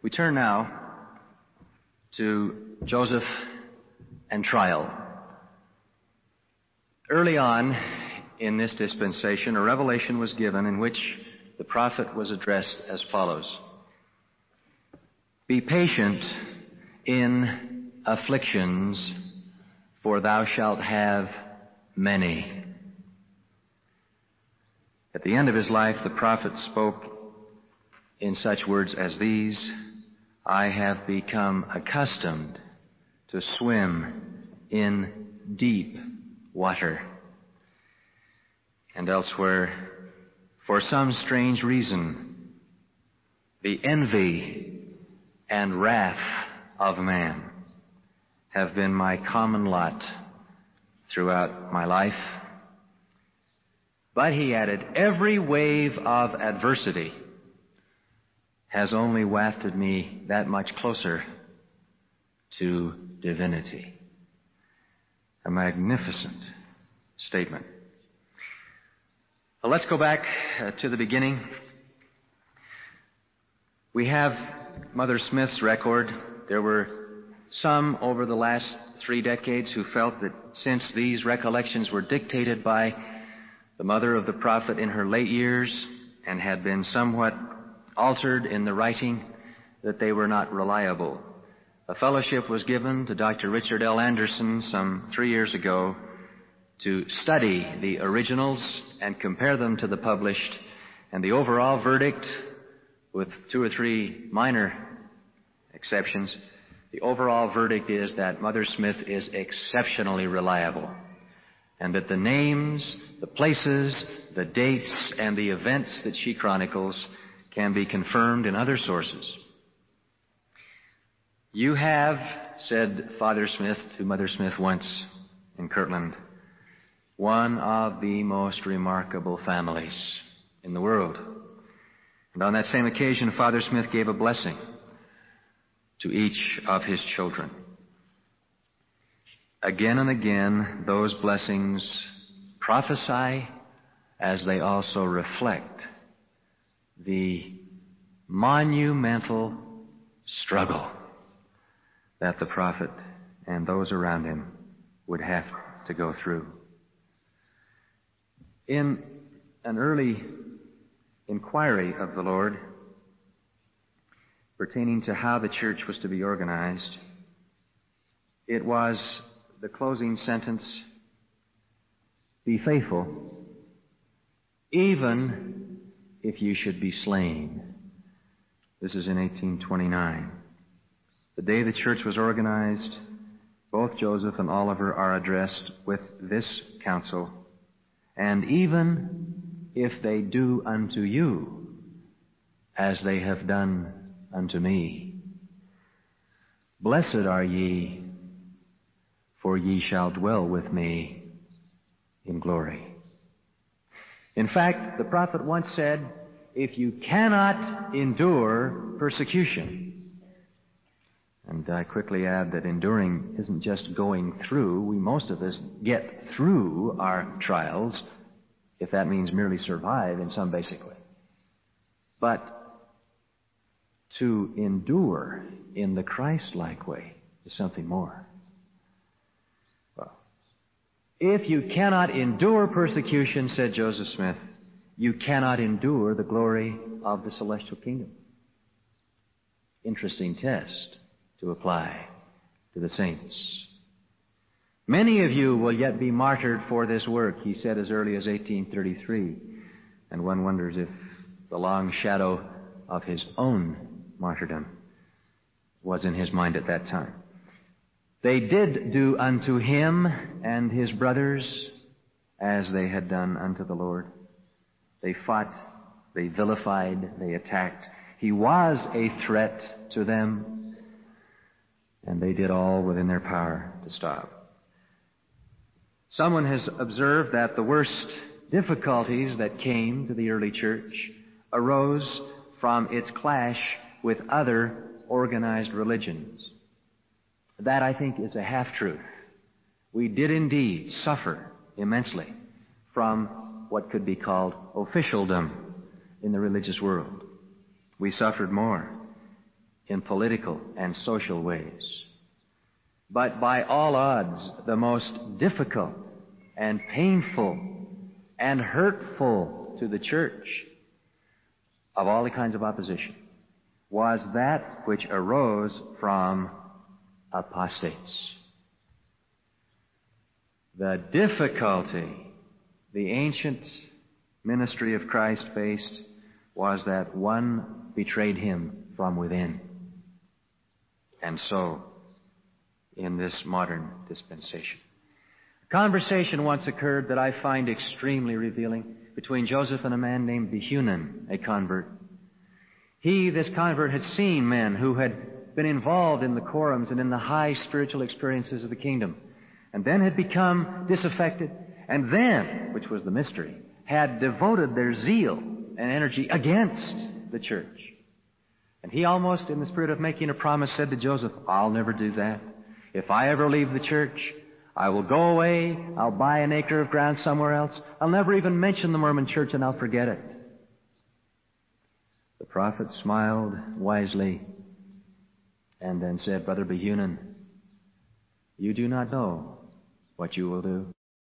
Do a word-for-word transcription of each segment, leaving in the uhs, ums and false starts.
We turn now to Joseph and trial. Early on in this dispensation, a revelation was given in which the prophet was addressed as follows: Be patient in afflictions, for thou shalt have many. At the end of his life, the prophet spoke in such words as these: I have become accustomed to swim in deep water. And elsewhere, for some strange reason, the envy and wrath of man have been my common lot throughout my life. But he added, every wave of adversity has only wafted me that much closer to divinity. A magnificent statement. Well, let's go back uh, to the beginning. We have Mother Smith's record. There were some over the last three decades who felt that since these recollections were dictated by the mother of the prophet in her late years and had been somewhat altered in the writing, that they were not reliable. A fellowship was given to Doctor Richard L. Anderson some three years ago to study the originals and compare them to the published, and the overall verdict, with two or three minor exceptions, the overall verdict is that Mother Smith is exceptionally reliable, and that the names, the places, the dates, and the events that she chronicles can be confirmed in other sources. You have, said Father Smith to Mother Smith once in Kirtland, one of the most remarkable families in the world. And on that same occasion, Father Smith gave a blessing to each of his children. Again and again, those blessings prophesy as they also reflect the monumental struggle that the prophet and those around him would have to go through. In an early inquiry of the Lord pertaining to how the church was to be organized, it was the closing sentence, be faithful, even if you should be slain. This is in eighteen twenty-nine. The day the church was organized, both Joseph and Oliver are addressed with this counsel: and even if they do unto you as they have done unto me, blessed are ye, for ye shall dwell with me in glory. In fact, the prophet once said, if you cannot endure persecution, and I quickly add that enduring isn't just going through. We, most of us, get through our trials, if that means merely survive in some basic way. But to endure in the Christ-like way is something more. Well, if you cannot endure persecution, said Joseph Smith, you cannot endure the glory of the celestial kingdom. Interesting test to apply to the saints. Many of you will yet be martyred for this work, he said as early as eighteen thirty-three. And one wonders if the long shadow of his own martyrdom was in his mind at that time. They did do unto him and his brothers as they had done unto the Lord. They fought, they vilified, they attacked. He was a threat to them, and they did all within their power to stop. Someone has observed that the worst difficulties that came to the early church arose from its clash with other organized religions. That, I think, is a half-truth. We did indeed suffer immensely from what could be called officialdom in the religious world. We suffered more. in political and social ways. But by all odds, the most difficult and painful and hurtful to the church of all the kinds of opposition was that which arose from apostates. The difficulty the ancient ministry of Christ faced was that one betrayed him from within. And so, in this modern dispensation. A conversation once occurred that I find extremely revealing between Joseph and a man named Behunan, a convert. He, this convert, had seen men who had been involved in the quorums and in the high spiritual experiences of the kingdom, and then had become disaffected, and then, which was the mystery, had devoted their zeal and energy against the church. And he almost, in the spirit of making a promise, said to Joseph, I'll never do that. If I ever leave the church, I will go away, I'll buy an acre of ground somewhere else, I'll never even mention the Mormon church, and I'll forget it. The prophet smiled wisely and then said, Brother Behunan, you do not know what you will do.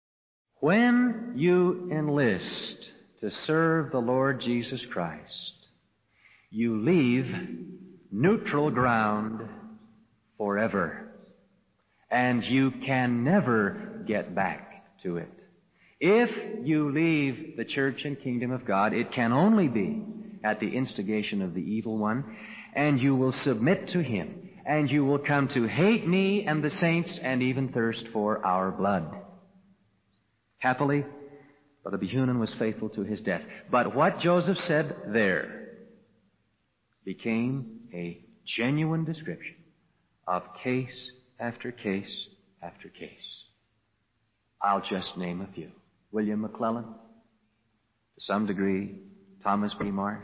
When you enlist to serve the Lord Jesus Christ, you leave neutral ground forever, and you can never get back to it. If you leave the church and kingdom of God, it can only be at the instigation of the evil one, and you will submit to him, and you will come to hate me and the saints and even thirst for our blood. Happily, Brother Behunan was faithful to his death. But what Joseph said there became a genuine description of case after case after case. I'll just name a few. William McClellan, to some degree, Thomas B. Marsh,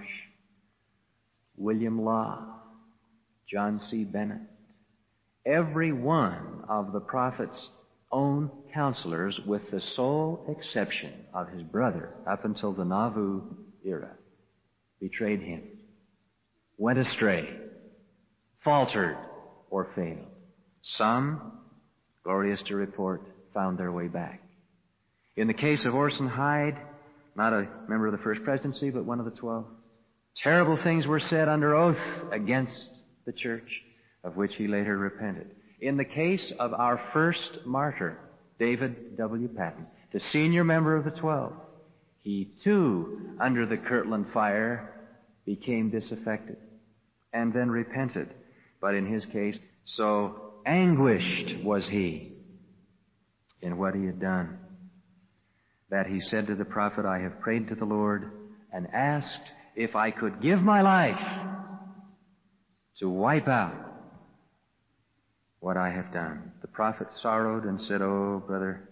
William Law, John C. Bennett. Every one of the prophet's own counselors, with the sole exception of his brother, up until the Nauvoo era, betrayed him, went astray, faltered, or failed. Some, glorious to report, found their way back. In the case of Orson Hyde, not a member of the First Presidency, but one of the twelve, terrible things were said under oath against the church, of which he later repented. In the case of our first martyr, David W. Patton, the senior member of the twelve, he too, under the Kirtland fire, became disaffected and then repented. But in his case, so anguished was he in what he had done that he said to the prophet, I have prayed to the Lord and asked if I could give my life to wipe out what I have done. The prophet sorrowed and said, Oh, brother,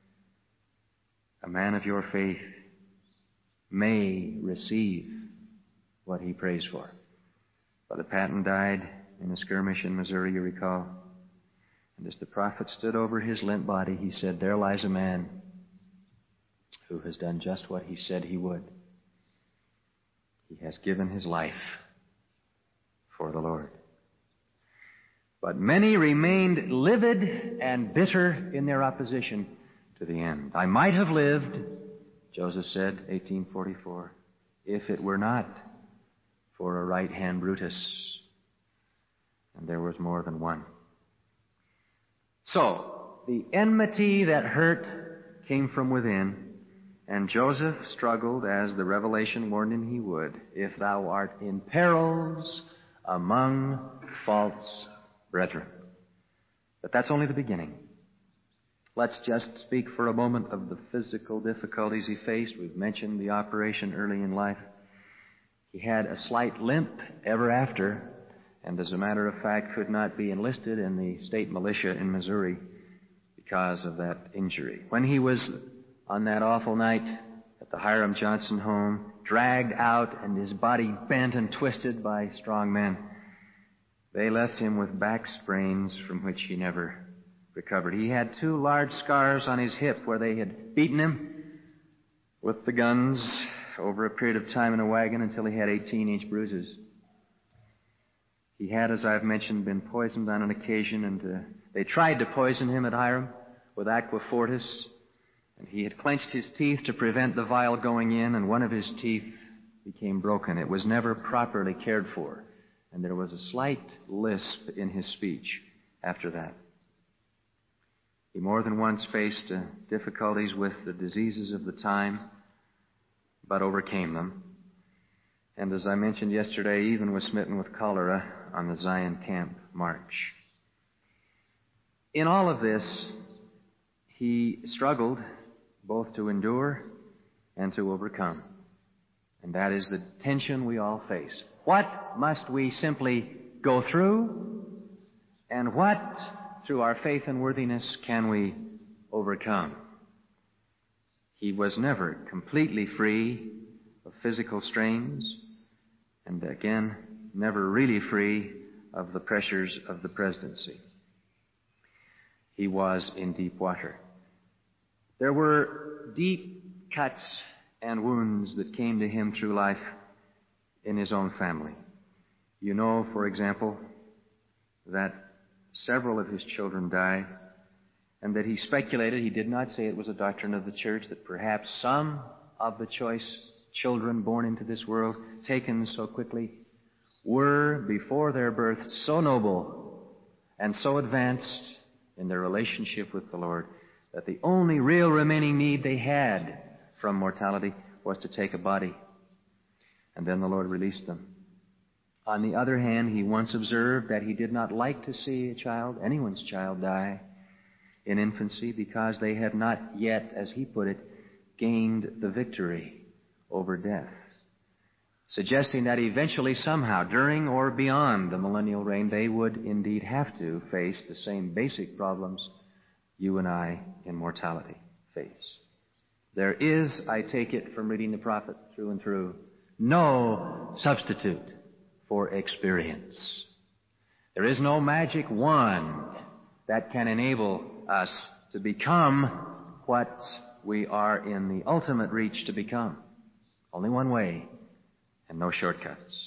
a man of your faith may receive what he prays for. Brother Patton died in a skirmish in Missouri, you recall. And as the prophet stood over his limp body, he said, there lies a man who has done just what he said he would. He has given his life for the Lord. But many remained livid and bitter in their opposition to the end. I might have lived, Joseph said, eighteen forty-four, if it were not for a right-hand Brutus. And there was more than one. So, the enmity that hurt came from within, and Joseph struggled, as the revelation warned him he would, if thou art in perils among false brethren. But that's only the beginning. Let's just speak for a moment of the physical difficulties he faced. We've mentioned the operation early in life. He had a slight limp ever after, and as a matter of fact could not be enlisted in the state militia in Missouri because of that injury. When he was on that awful night at the Hiram Johnson home, dragged out and his body bent and twisted by strong men, they left him with back sprains from which he never recovered. He had two large scars on his hip where they had beaten him with the guns over a period of time in a wagon until he had eighteen-inch bruises. He He had, as I've mentioned, been poisoned on an occasion, and uh, they tried to poison him at Hiram with aqua fortis, and he had clenched his teeth to prevent the vial going in, and one of his teeth became broken. It was never properly cared for, and there was a slight lisp in his speech after that. He more than once faced uh, difficulties with the diseases of the time, but overcame them. And as I mentioned yesterday, even was smitten with cholera on the Zion Camp march. In all of this, he struggled both to endure and to overcome. And that is the tension we all face. What must we simply go through? And what, through our faith and worthiness, can we overcome? He was never completely free of physical strains, and again, never really free of the pressures of the presidency. He was in deep water. There were deep cuts and wounds that came to him through life in his own family. You know, for example, that several of his children died, and that he speculated, he did not say it was a doctrine of the church, that perhaps some of the choice children born into this world, taken so quickly, were, before their birth, so noble and so advanced in their relationship with the Lord that the only real remaining need they had from mortality was to take a body. And then the Lord released them. On the other hand, he once observed that he did not like to see a child, anyone's child, die in infancy because they had not yet, as he put it, gained the victory over death, suggesting that eventually, somehow, during or beyond the millennial reign, they would indeed have to face the same basic problems you and I in mortality face. There is, I take it from reading the prophet through and through, no substitute for experience. There is no magic wand that can enable us to become what we are in the ultimate reach to become. Only one way, and no shortcuts.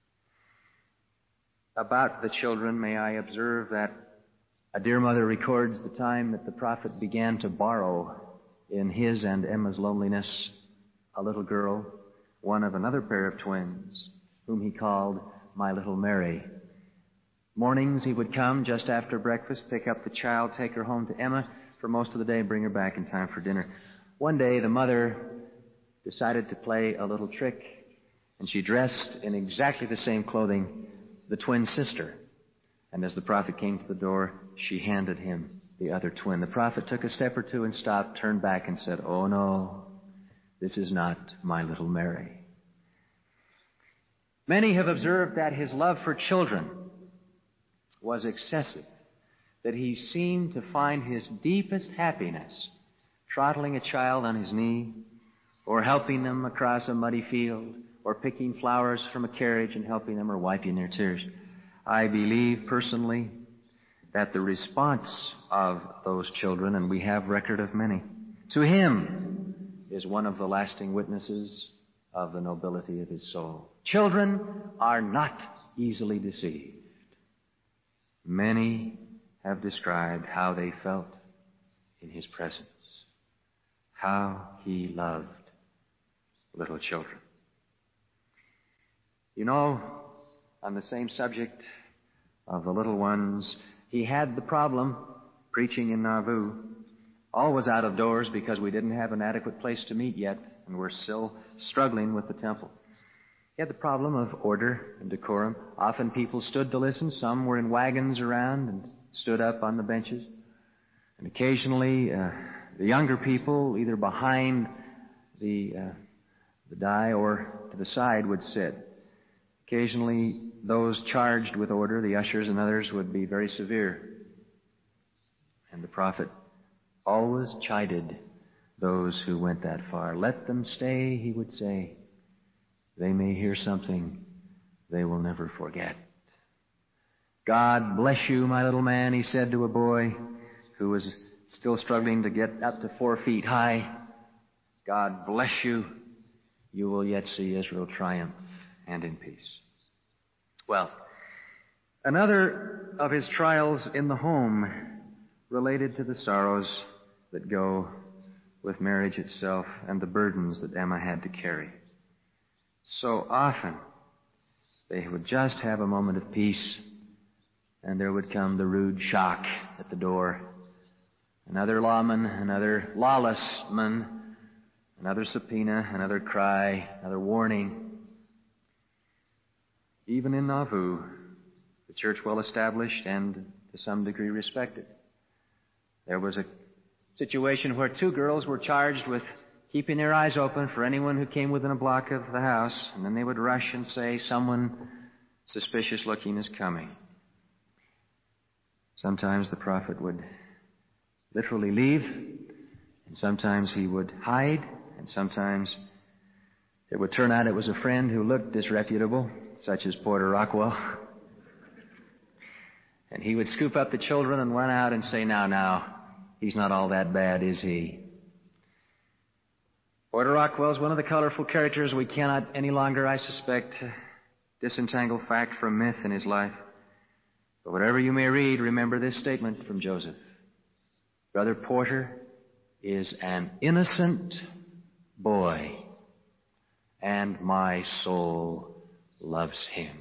About the children, may I observe that a dear mother records the time that the prophet began to borrow in his and Emma's loneliness a little girl, one of another pair of twins, whom he called my little Mary. Mornings he would come just after breakfast, pick up the child, take her home to Emma for most of the day, and bring her back in time for dinner. One day the mother decided to play a little trick, and she dressed in exactly the same clothing the twin sister. And as the prophet came to the door, she handed him the other twin. The prophet took a step or two and stopped, turned back and said, "Oh no, this is not my little Mary." Many have observed that his love for children was excessive, that he seemed to find his deepest happiness throttling a child on his knee, or helping them across a muddy field, or picking flowers from a carriage and helping them, or wiping their tears. I believe personally that the response of those children, and we have record of many, to him is one of the lasting witnesses of the nobility of his soul. Children are not easily deceived. Many have described how they felt in his presence, how he loved little children. You know, on the same subject of the little ones, he had the problem, preaching in Nauvoo, always out of doors because we didn't have an adequate place to meet yet, and we're still struggling with the temple. He had the problem of order and decorum. Often people stood to listen. Some were in wagons around and stood up on the benches. And occasionally, uh, the younger people, either behind the, uh, the die or to the side, would sit. Occasionally, those charged with order, the ushers and others, would be very severe. And the prophet always chided those who went that far. "Let them stay," he would say. "They may hear something they will never forget." "God bless you, my little man," he said to a boy who was still struggling to get up to four feet high. "God bless you. You will yet see Israel triumph and in peace." Well, Another of his trials in the home related to the sorrows that go with marriage itself and the burdens that Emma had to carry. So often, they would just have a moment of peace, and there would come the rude shock at the door. Another lawman, another lawless man, another subpoena, another cry, another warning. Even in Nauvoo, the church well established and to some degree respected, there was a situation where two girls were charged with keeping their eyes open for anyone who came within a block of the house, and then they would rush and say, someone suspicious looking is coming. Sometimes the prophet would literally leave, and sometimes he would hide, and sometimes it would turn out it was a friend who looked disreputable, such as Porter Rockwell. And he would scoop up the children and run out and say, now, now, he's not all that bad, is he? Porter Rockwell is one of the colorful characters we cannot any longer, I suspect, disentangle fact from myth in his life. But whatever you may read, remember this statement from Joseph. Brother Porter is an innocent boy, and my soul loves him.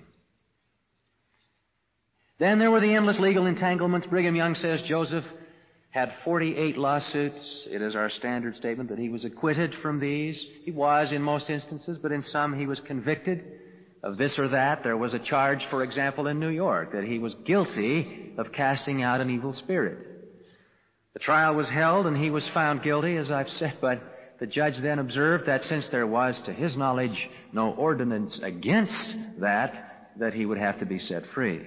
Then there were the endless legal entanglements. Brigham Young says Joseph had forty-eight lawsuits. It is our standard statement that he was acquitted from these. He was in most instances, but in some he was convicted of this or that. There was a charge, for example, in New York that he was guilty of casting out an evil spirit. The trial was held and he was found guilty, as I've said, but the judge then observed that since there was, to his knowledge, no ordinance against that, that he would have to be set free.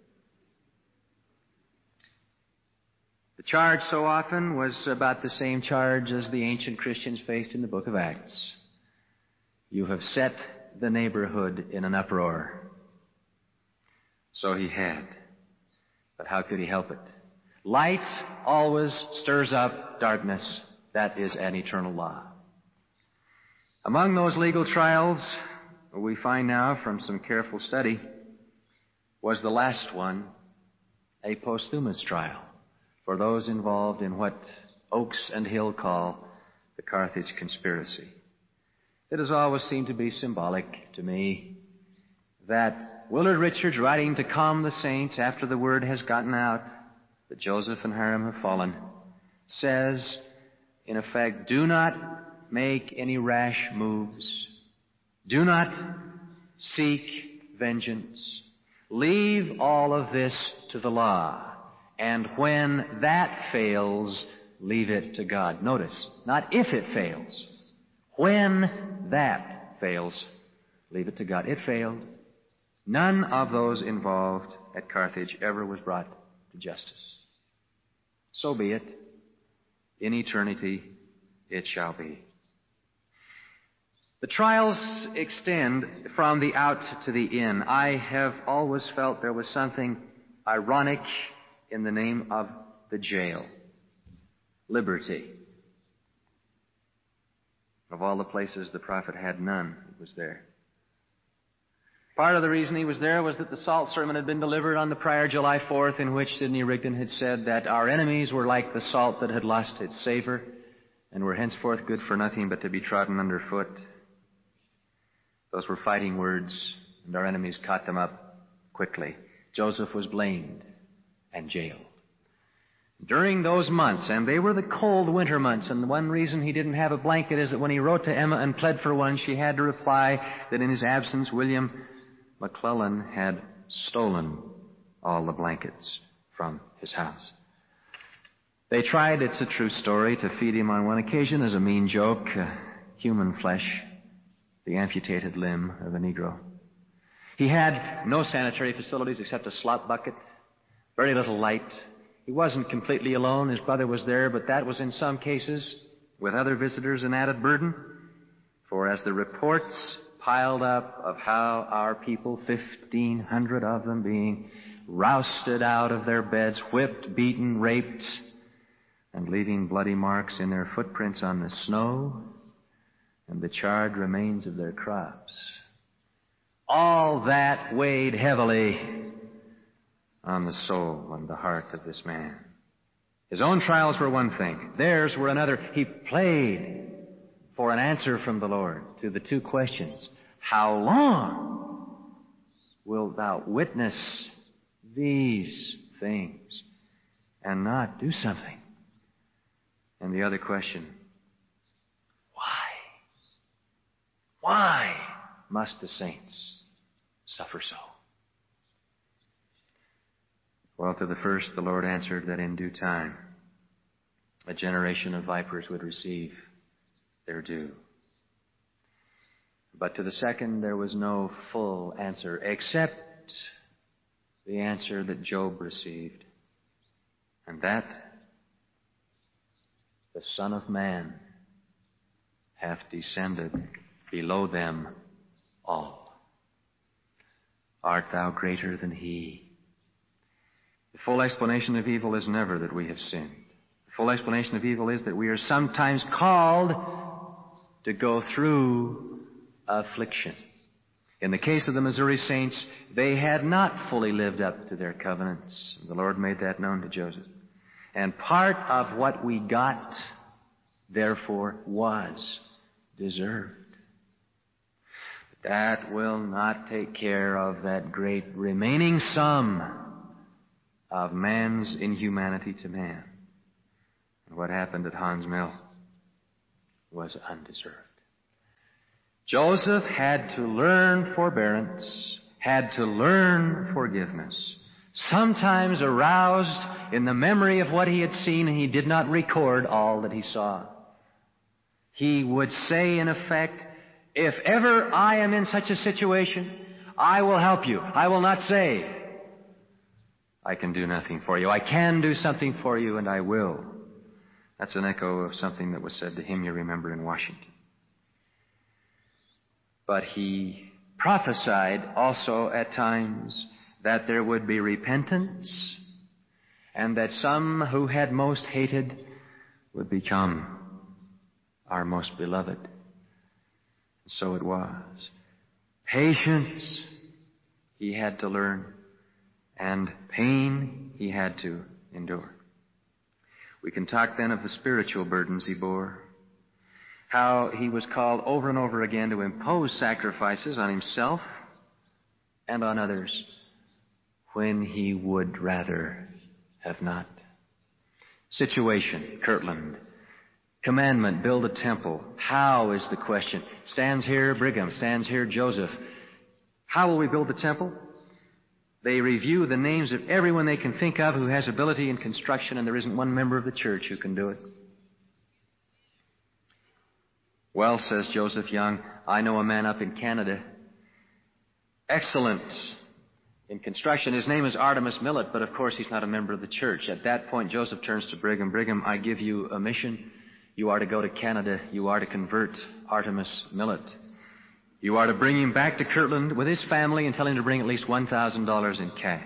The charge so often was about the same charge as the ancient Christians faced in the book of Acts. You have set the neighborhood in an uproar. So he had. But how could he help it? Light always stirs up darkness. That is an eternal law. Among those legal trials, we find now from some careful study, was the last one a posthumous trial for those involved in what Oakes and Hill call the Carthage conspiracy. It has always seemed to be symbolic to me that Willard Richards, writing to calm the saints after the word has gotten out that Joseph and Hiram have fallen, says, in effect, do not make any rash moves. Do not seek vengeance. Leave all of this to the law. And when that fails, leave it to God. Notice, not if it fails. When that fails, leave it to God. It failed. None of those involved at Carthage ever was brought to justice. So be it. In eternity, it shall be. The trials extend from the out to the in. I have always felt there was something ironic in the name of the jail. Liberty. Of all the places the prophet had none, it was there. Part of the reason he was there was that the salt sermon had been delivered on the prior July fourth, in which Sidney Rigdon had said that our enemies were like the salt that had lost its savor and were henceforth good for nothing but to be trodden underfoot. Those were fighting words, and our enemies caught them up quickly. Joseph was blamed and jailed. During those months, and they were the cold winter months, and the one reason he didn't have a blanket is that when he wrote to Emma and pled for one, she had to reply that in his absence, William McClellan had stolen all the blankets from his house. They tried, it's a true story, to feed him on one occasion as a mean joke, uh, human flesh, the amputated limb of a Negro. He had no sanitary facilities except a slop bucket, very little light. He wasn't completely alone. His brother was there, but that was in some cases, with other visitors, an added burden. For as the reports piled up of how our people, fifteen hundred of them being rousted out of their beds, whipped, beaten, raped, and leaving bloody marks in their footprints on the snow and the charred remains of their crops. All that weighed heavily on the soul and the heart of this man. His own trials were one thing. Theirs were another. He played for an answer from the Lord to the two questions. How long wilt thou witness these things and not do something? And the other question, why? Why must the saints suffer so? Well, to the first, the Lord answered that in due time, a generation of vipers would receive their due. But to the second, there was no full answer, except the answer that Job received. And that, the Son of Man hath descended below them all. Art thou greater than he? The full explanation of evil is never that we have sinned. The full explanation of evil is that we are sometimes called to go through affliction. In the case of the Missouri Saints, they had not fully lived up to their covenants. The Lord made that known to Joseph. And part of what we got, therefore, was deserved. But that will not take care of that great remaining sum of man's inhumanity to man. And what happened at Hans Mill was undeserved. Joseph had to learn forbearance, had to learn forgiveness, sometimes aroused in the memory of what he had seen, and he did not record all that he saw. He would say, in effect, if ever I am in such a situation, I will help you. I will not say, I can do nothing for you. I can do something for you, and I will. That's an echo of something that was said to him, you remember, in Washington. But he prophesied also at times that there would be repentance and that some who had most hated would become our most beloved. And so it was. Patience he had to learn, and pain he had to endure. We can talk then of the spiritual burdens he bore, how he was called over and over again to impose sacrifices on himself and on others when he would rather have not. Situation, Kirtland. Commandment, build a temple. How is the question. Stands here Brigham, stands here Joseph. How will we build the temple? They review the names of everyone they can think of who has ability in construction, and there isn't one member of the church who can do it. Well, says Joseph Young, I know a man up in Canada, excellent in construction. His name is Artemus Millet, but of course he's not a member of the church. At that point, Joseph turns to Brigham. Brigham, I give you a mission. You are to go to Canada. You are to convert Artemus Millet. You are to bring him back to Kirtland with his family and tell him to bring at least one thousand dollars in cash.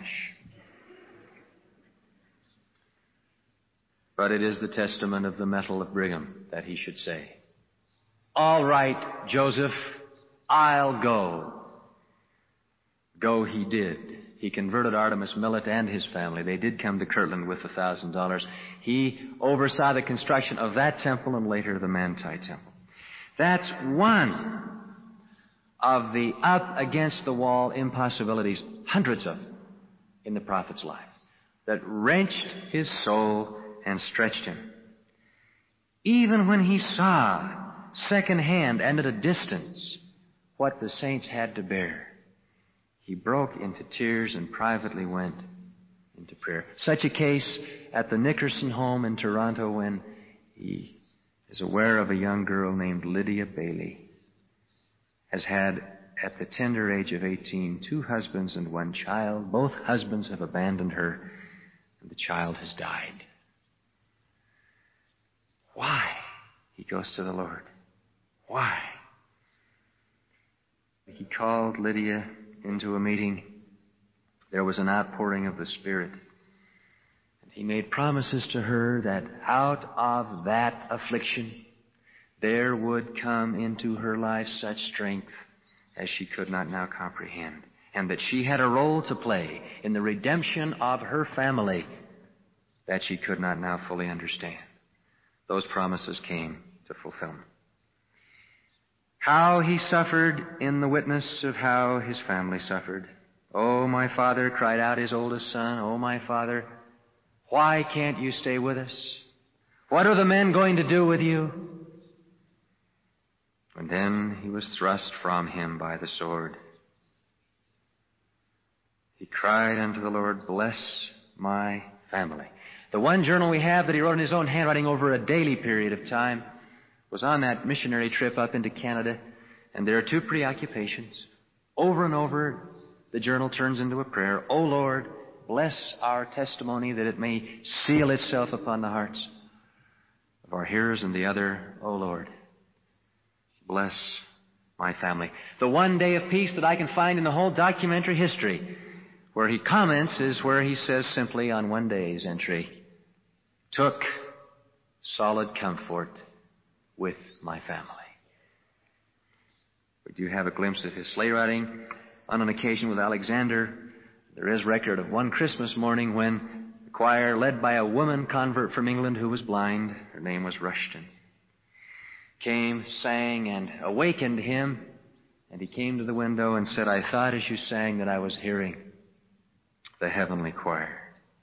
But it is the testament of the mettle of Brigham that he should say, all right, Joseph, I'll go. Go he did. He converted Artemus Millet and his family. They did come to Kirtland with a thousand dollars. He oversaw the construction of that temple and later the Manti Temple. That's one of the up against the wall impossibilities, hundreds of them, in the prophet's life, that wrenched his soul and stretched him. Even when he saw secondhand and at a distance what the saints had to bear, he broke into tears and privately went into prayer. Such a case at the Nickerson home in Toronto when he is aware of a young girl named Lydia Bailey, has had, at the tender age of eighteen, two husbands and one child. Both husbands have abandoned her, and the child has died. Why? He goes to the Lord. Why? He called Lydia into a meeting. There was an outpouring of the Spirit. And he made promises to her that out of that affliction, there would come into her life such strength as she could not now comprehend. and that she had a role to play in the redemption of her family that she could not now fully understand. Those promises came to fulfillment. How he suffered in the witness of how his family suffered. "Oh, my Father," cried out his oldest son, "oh, my Father, why can't you stay with us? What are the men going to do with you?" And then he was thrust from him by the sword. He cried unto the Lord, "Bless my family." The one journal we have that he wrote in his own handwriting over a daily period of time was on that missionary trip up into Canada. And there are two preoccupations. Over and over, the journal turns into a prayer. "O Lord, bless our testimony that it may seal itself upon the hearts of our hearers." And the other, "O Lord, bless my family." The one day of peace that I can find in the whole documentary history where he comments is where he says simply on one day's entry, "Took solid comfort with my family." We do have a glimpse of his sleigh riding on an occasion with Alexander. There is record of one Christmas morning when the choir, led by a woman convert from England who was blind, her name was Rushton, came, sang, and awakened him. And he came to the window and said, "I thought as you sang that I was hearing the heavenly choir."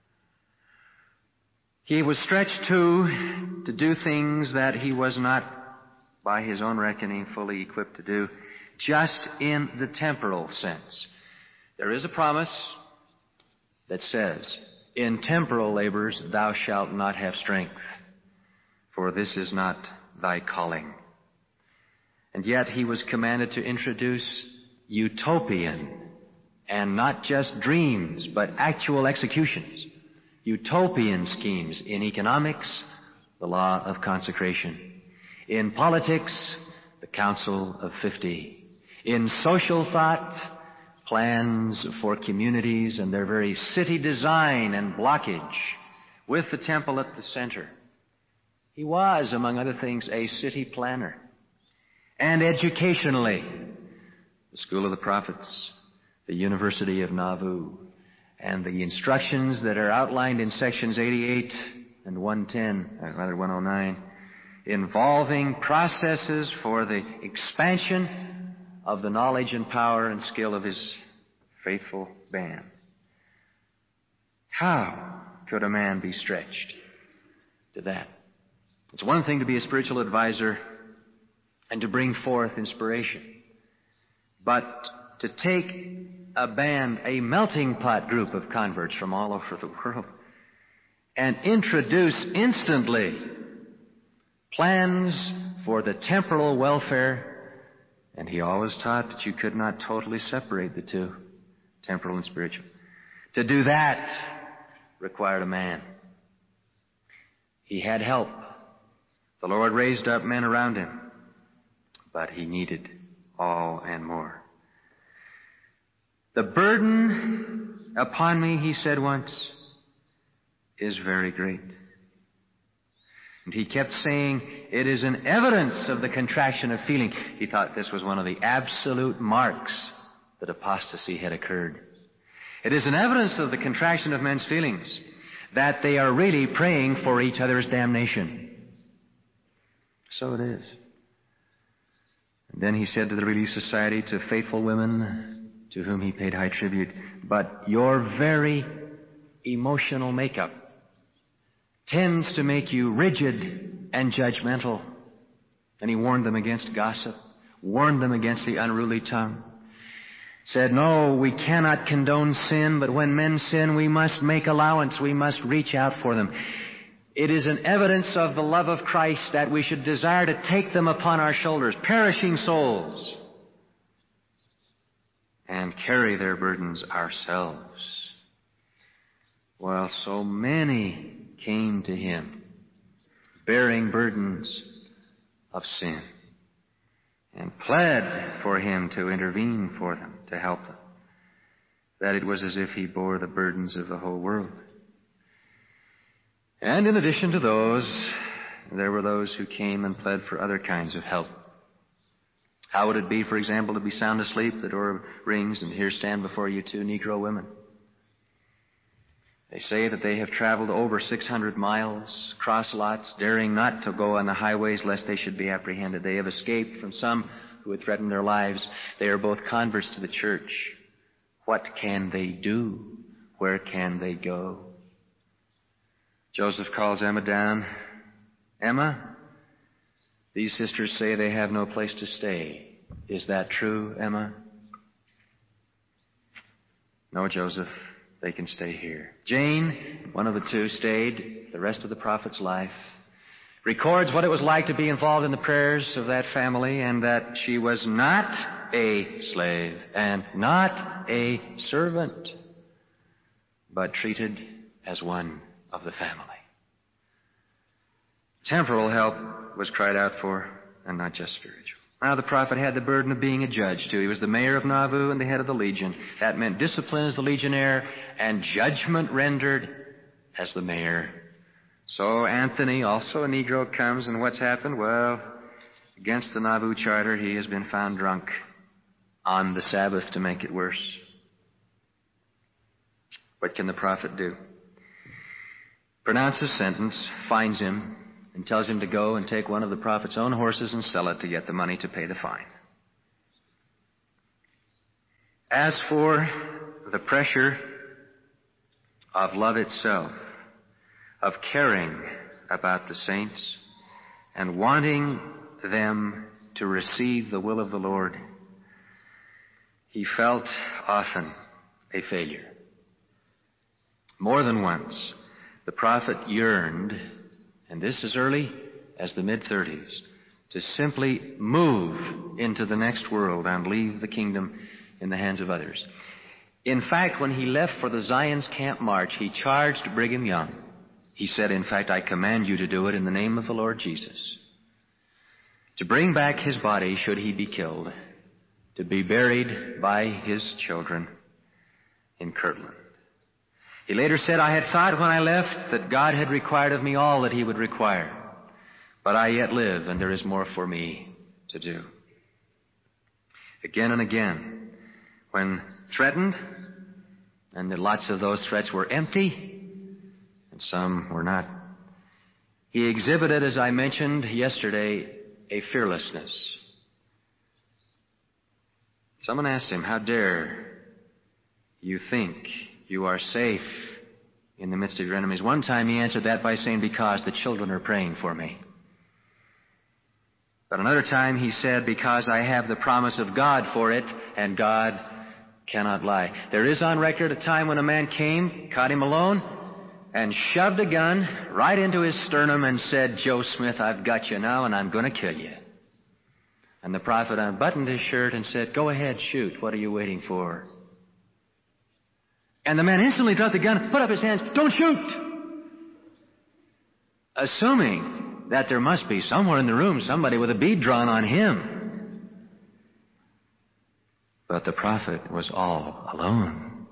He was stretched, too, to do things that he was not, by his own reckoning, fully equipped to do, just in the temporal sense. There is a promise that says, "In temporal labors thou shalt not have strength, for this is not thy calling." And yet he was commanded to introduce utopian, and not just dreams, but actual executions, utopian schemes in economics, the law of consecration; in politics, the Council of Fifty; in social thought, plans for communities and their very city design and blockage, with the temple at the center. He was, among other things, a city planner. And educationally, the School of the Prophets, the University of Nauvoo, and the instructions that are outlined in sections eighty-eight and one ten, or rather one oh nine, involving processes for the expansion of the knowledge and power and skill of his faithful band. How could a man be stretched to that? It's one thing to be a spiritual advisor and to bring forth inspiration, but to take a band, a melting pot group of converts from all over the world, and introduce instantly plans for the temporal welfare. And he always taught that you could not totally separate the two, temporal and spiritual. To do that required a man. He had help. The Lord raised up men around him, but he needed all and more. "The burden upon me," he said once, "is very great." And he kept saying, "It is an evidence of the contraction of feeling." He thought this was one of the absolute marks that apostasy had occurred. It is an evidence of the contraction of men's feelings that they are really praying for each other's damnation. So it is. And then he said to the Relief Society, to faithful women to whom he paid high tribute, "But your very emotional makeup tends to make you rigid and judgmental." And he warned them against gossip, warned them against the unruly tongue. Said, "No, we cannot condone sin, but when men sin, we must make allowance. We must reach out for them. It is an evidence of the love of Christ that we should desire to take them upon our shoulders, perishing souls, and carry their burdens ourselves." While so many came to him, bearing burdens of sin, and pled for him to intervene for them, to help them, that it was as if he bore the burdens of the whole world. And in addition to those, there were those who came and pled for other kinds of help. How would it be, for example, to be sound asleep, the door rings, and here stand before you two Negro women? They say that they have traveled over six hundred miles, cross lots, daring not to go on the highways lest they should be apprehended. They have escaped from some who had threatened their lives. They are both converts to the church. What can they do? Where can they go? Joseph calls Emma down. Emma, these sisters say they have no place to stay. Is that true, Emma? No, Joseph. They can stay here. Jane, one of the two, stayed the rest of the prophet's life. Records what it was like to be involved in the prayers of that family, and that she was not a slave and not a servant, but treated as one of the family. Temporal help was cried out for, and not just spiritual. Now the prophet had the burden of being a judge, too. He was the mayor of Nauvoo and the head of the legion. That meant discipline as the legionnaire and judgment rendered as the mayor. So Anthony, also a Negro, comes, and what's happened? Well, against the Nauvoo charter, he has been found drunk on the Sabbath to make it worse. What can the prophet do? Pronounces sentence, fines him, and tells him to go and take one of the prophet's own horses and sell it to get the money to pay the fine. As for the pressure of love itself, of caring about the saints and wanting them to receive the will of the Lord, he felt often a failure. More than once, the prophet yearned, and this as early as the mid-thirties, to simply move into the next world and leave the kingdom in the hands of others. In fact, when he left for the Zion's Camp March, he charged Brigham Young. He said, in fact, I command you to do it in the name of the Lord Jesus. To bring back his body, should he be killed, to be buried by his children in Kirtland. He later said, I had thought when I left that God had required of me all that he would require. But I yet live, and there is more for me to do. Again and again, when threatened, and that lots of those threats were empty, and some were not, he exhibited, as I mentioned yesterday, a fearlessness. Someone asked him, how dare you think you are safe in the midst of your enemies? One time he answered that by saying, because the children are praying for me. But another time he said, because I have the promise of God for it, and God cannot lie. There is on record a time when a man came, caught him alone, and shoved a gun right into his sternum and said, Joe Smith, I've got you now, and I'm going to kill you. And the prophet unbuttoned his shirt and said, go ahead, shoot. What are you waiting for? And the man instantly dropped the gun, put up his hands, don't shoot! Assuming that there must be somewhere in the room somebody with a bead drawn on him. But the prophet was all alone.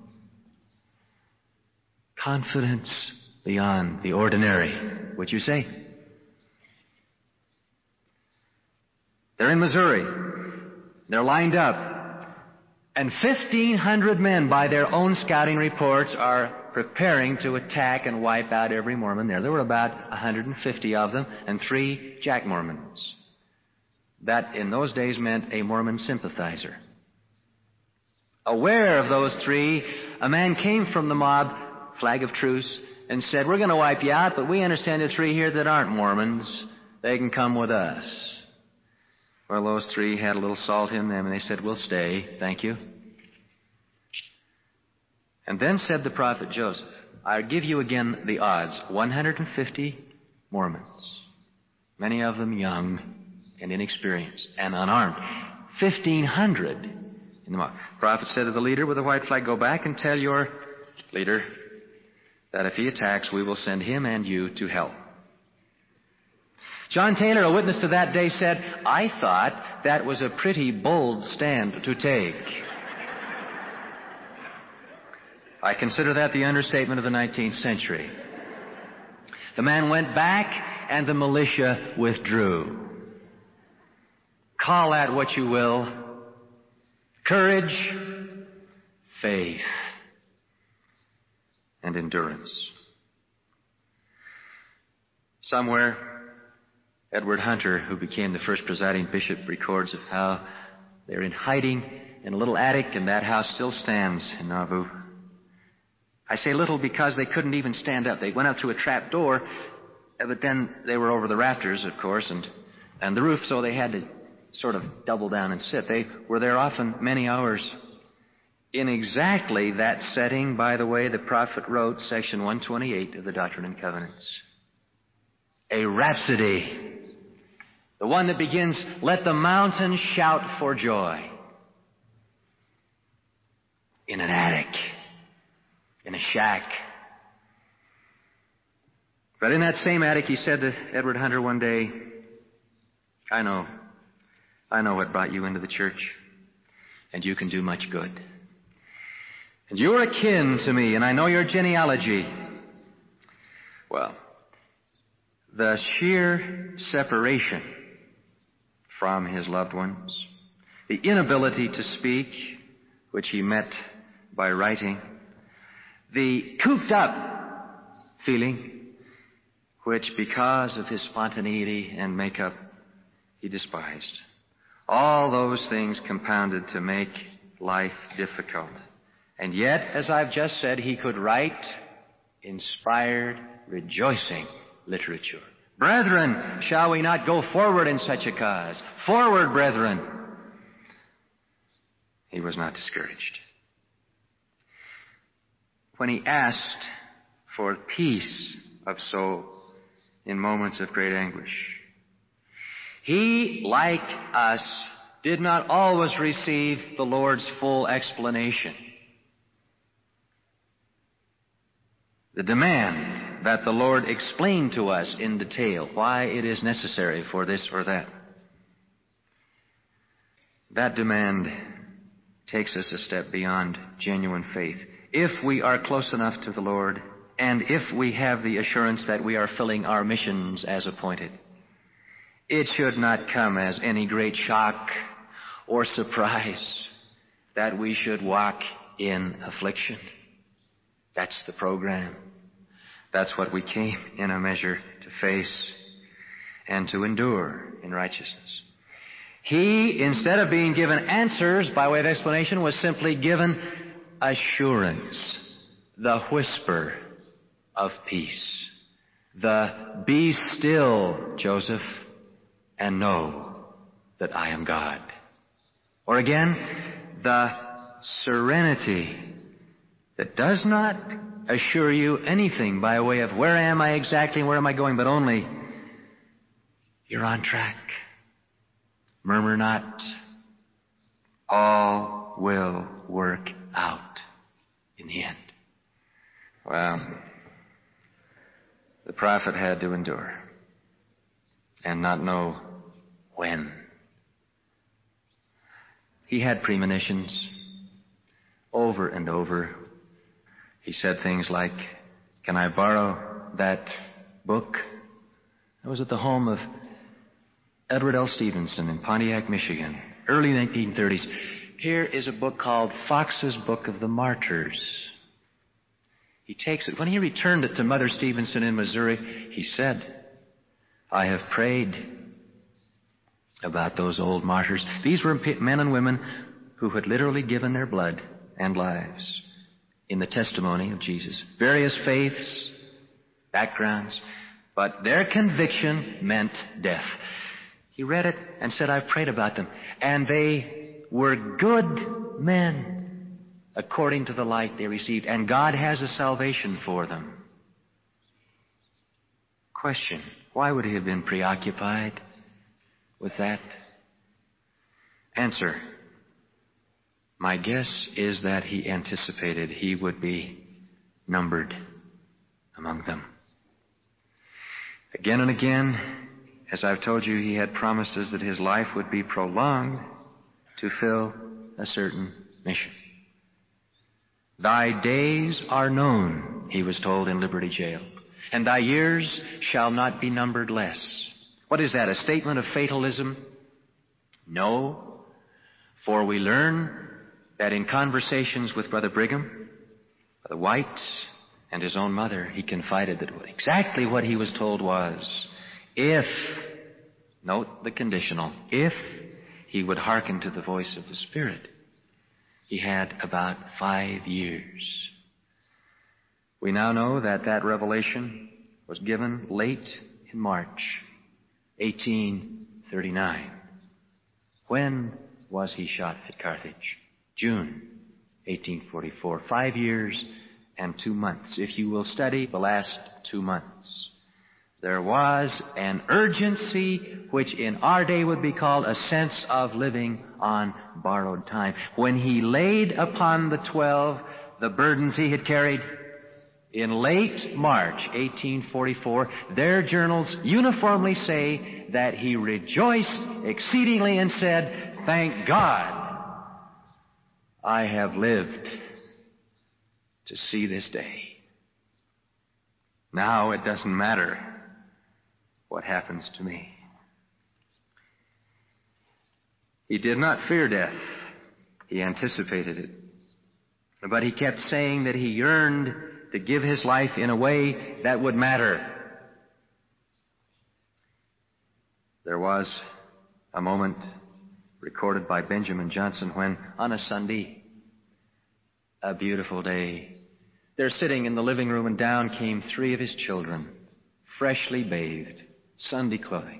Confidence beyond the ordinary, would you say? They're in Missouri. They're lined up. And fifteen hundred men, by their own scouting reports, are preparing to attack and wipe out every Mormon there. There were about one hundred fifty of them, and three Jack Mormons. That, in those days, meant a Mormon sympathizer. Aware of those three, a man came from the mob, flag of truce, and said, we're going to wipe you out, but we understand the three here that aren't Mormons. They can come with us. Well, those three had a little salt in them, and they said, we'll stay, thank you. And then said the prophet Joseph, I'll give you again the odds. one hundred fifty Mormons, many of them young and inexperienced and unarmed. fifteen hundred in the mob. The prophet said to the leader with the white flag, go back and tell your leader that if he attacks, we will send him and you to hell. John Taylor, a witness to that day, said, I thought that was a pretty bold stand to take. I consider that the understatement of the nineteenth century. The man went back and the militia withdrew. Call that what you will. Courage, faith, and endurance. Somewhere, Edward Hunter, who became the first presiding bishop, records of how they're in hiding in a little attic, and that house still stands in Nauvoo. I say little because they couldn't even stand up. They went up through a trap door, but then they were over the rafters, of course, and, and the roof, so they had to sort of double down and sit. They were there often many hours. In exactly that setting, by the way, the prophet wrote section one twenty-eight of the Doctrine and Covenants. A rhapsody. The one that begins, let the mountains shout for joy. In an attic. In a shack. But in that same attic, he said to Edward Hunter one day, I know, I know what brought you into the church, and you can do much good. And you are akin to me, and I know your genealogy. Well, the sheer separation from his loved ones, the inability to speak, which he met by writing, the cooped up feeling, which because of his spontaneity and makeup, he despised. All those things compounded to make life difficult. And yet, as I've just said, he could write inspired, rejoicing literature. Brethren, shall we not go forward in such a cause? Forward, brethren. He was not discouraged. When he asked for peace of soul in moments of great anguish, he, like us, did not always receive the Lord's full explanation. The demand that the Lord explain to us in detail why it is necessary for this or that. That demand takes us a step beyond genuine faith. If we are close enough to the Lord, and if we have the assurance that we are filling our missions as appointed, it should not come as any great shock or surprise that we should walk in affliction. That's the program. That's what we came in a measure to face and to endure in righteousness. He, instead of being given answers by way of explanation, was simply given assurance, the whisper of peace. The be still, Joseph, and know that I am God. Or again, the serenity that does not assure you anything by way of where am I exactly and where am I going, but only you're on track. Murmur not. All will work out in the end. Well, the prophet had to endure and not know when. He had premonitions over and over. He said things like, can I borrow that book? I was at the home of Edward L. Stevenson in Pontiac, Michigan, early nineteen thirties. Here is a book called Fox's Book of the Martyrs. He takes it. When he returned it to Mother Stevenson in Missouri, he said, I have prayed about those old martyrs. These were men and women who had literally given their blood and lives in the testimony of Jesus. Various faiths, backgrounds, but their conviction meant death. He read it and said, I've prayed about them. And they were good men according to the light they received. And God has a salvation for them. Question, why would he have been preoccupied with that? Answer, my guess is that he anticipated he would be numbered among them. Again and again, as I've told you, he had promises that his life would be prolonged to fill a certain mission. Thy days are known, he was told in Liberty Jail, and thy years shall not be numbered less. What is that, a statement of fatalism? No, for we learn that in conversations with Brother Brigham, Brother White, and his own mother, he confided that exactly what he was told was, if, note the conditional, if he would hearken to the voice of the Spirit. He had about five years. We now know that that revelation was given late in March, eighteen thirty-nine. When was he shot at Carthage? June eighteen forty-four. Five years and two months. If you will study the last two months, there was an urgency which in our day would be called a sense of living on borrowed time. When he laid upon the twelve the burdens he had carried in late March eighteen forty-four, their journals uniformly say that he rejoiced exceedingly and said, "Thank God, I have lived to see this day." Now it doesn't matter what happens to me. He did not fear death. He anticipated it. But he kept saying that he yearned to give his life in a way that would matter. There was a moment recorded by Benjamin Johnson when, on a Sunday, a beautiful day, they're sitting in the living room and down came three of his children, freshly bathed, Sunday clothing.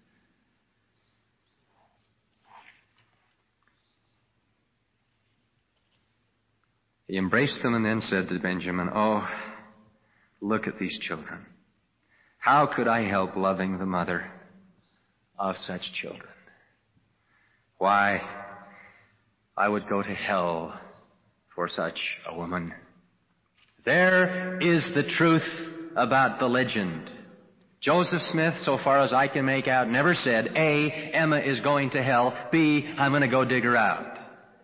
He embraced them and then said to Benjamin, "Oh, look at these children. How could I help loving the mother of such children? Why, I would go to hell for such a woman." There is the truth about the legend. Joseph Smith, so far as I can make out, never said, A, Emma is going to hell, B, I'm going to go dig her out.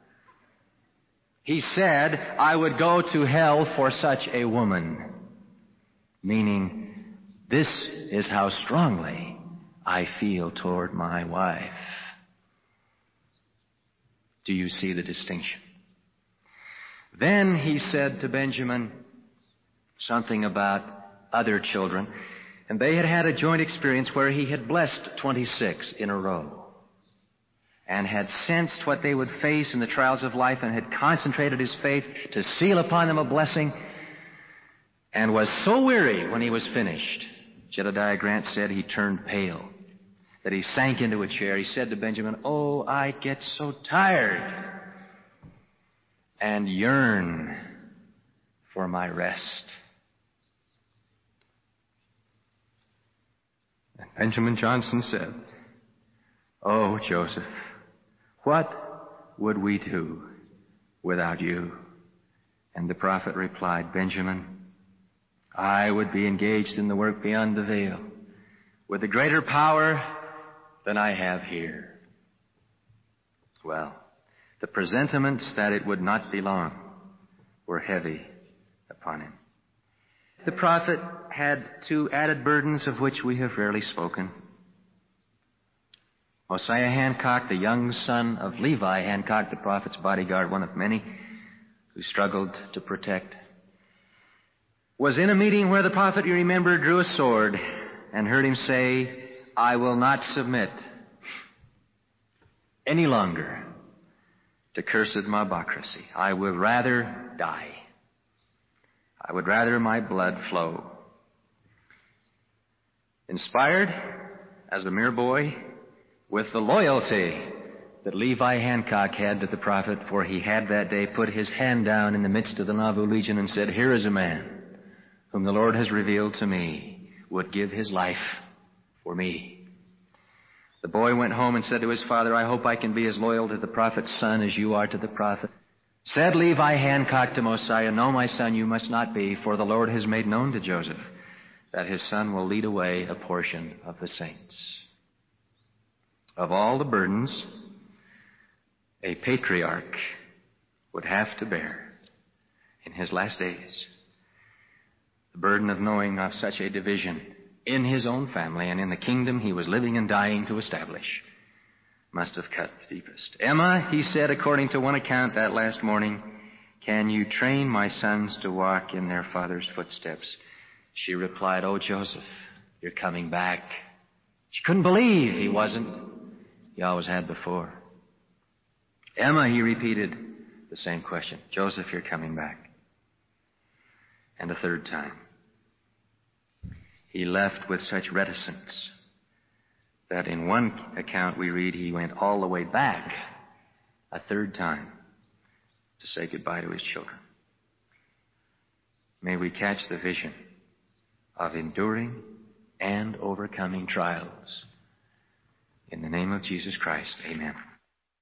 He said, I would go to hell for such a woman. Meaning, this is how strongly I feel toward my wife. Do you see the distinction? Then he said to Benjamin something about other children. And they had had a joint experience where he had blessed twenty-six in a row and had sensed what they would face in the trials of life and had concentrated his faith to seal upon them a blessing and was so weary when he was finished. Jedediah Grant said he turned pale, that he sank into a chair. He said to Benjamin, "Oh, I get so tired and yearn for my rest." And Benjamin Johnson said, "Oh, Joseph, what would we do without you?" And the prophet replied, "Benjamin, I would be engaged in the work beyond the veil with a greater power than I have here." Well, the presentiments that it would not be long were heavy upon him. The prophet had two added burdens of which we have rarely spoken. Mosiah Hancock, the young son of Levi Hancock, the prophet's bodyguard, one of many who struggled to protect, was in a meeting where the prophet, you remember, drew a sword and heard him say, "I will not submit any longer to cursed mobocracy. I would rather die. I would rather my blood flow." Inspired as a mere boy with the loyalty that Levi Hancock had to the prophet, for he had that day put his hand down in the midst of the Nauvoo Legion and said, "Here is a man whom the Lord has revealed to me would give his life for me." The boy went home and said to his father, "I hope I can be as loyal to the prophet's son as you are to the prophet." Said Levi Hancock to Mosiah, "No, my son, you must not be, for the Lord has made known to Joseph that his son will lead away a portion of the saints." Of all the burdens a patriarch would have to bear in his last days, the burden of knowing of such a division in his own family and in the kingdom he was living and dying to establish, must have cut the deepest. "Emma," he said, according to one account that last morning, "can you train my sons to walk in their father's footsteps?" She replied, "Oh, Joseph, you're coming back." She couldn't believe he wasn't. He always had before. "Emma," he repeated the same question. "Joseph, you're coming back." And a third time. He left with such reticence that in one account we read he went all the way back a third time to say goodbye to his children. May we catch the vision of enduring and overcoming trials. In the name of Jesus Christ, amen.